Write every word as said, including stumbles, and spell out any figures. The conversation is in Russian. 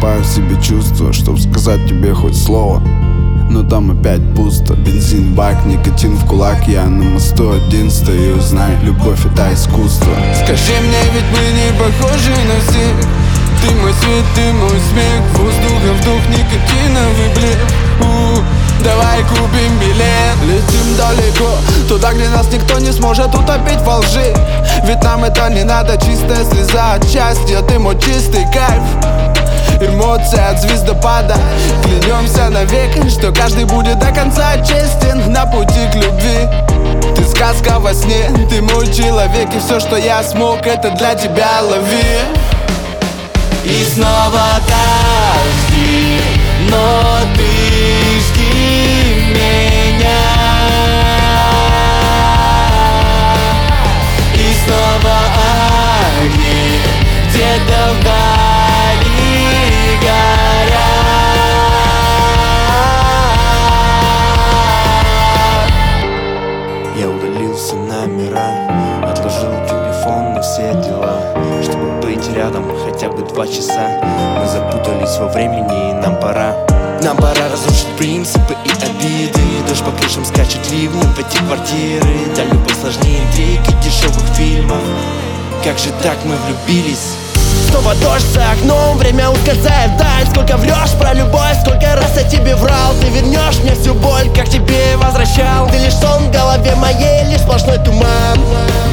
Копаю в себе чувства, чтоб сказать тебе хоть слово, но там опять пусто. Бензин в бак, никотин в кулак. Я на мосту один стою, знаю, любовь это искусство. Скажи мне, ведь мы не похожи на всех. Ты мой свет, ты мой смех. Воздуха вдох, никотиновый блеф. У, давай купим билет. Летим далеко, туда, где нас никто не сможет утопить во лжи. Ведь нам это не надо, чистая слеза от счастья. Ты мой чистый кайф, эмоции от звездопада. Клянемся навек, что каждый будет до конца честен на пути к любви. Ты сказка во сне, ты мой человек, и все, что я смог, это для тебя лови. И снова дожди, но ты жди меня. И снова огни где-то вдали горят. Я удалил все номера, отложил телефон на все дела, чтобы быть рядом хотя бы два часа. Мы запутались во времени, и нам пора. Нам пора разрушить принципы и обиды. Дождь по крышам скачет ливнем в эти квартиры. Для любовь сложнее интриги дешевых фильмов. Как же так мы влюбились? Снова дождь за окном, время ускользает вдаль. Сколько врешь про любовь, сколько раз я тебе врал. Ты вернешь мне всю боль, как тебе возвращал. Ты лишь сон в голове моей, лишь сплошной туман.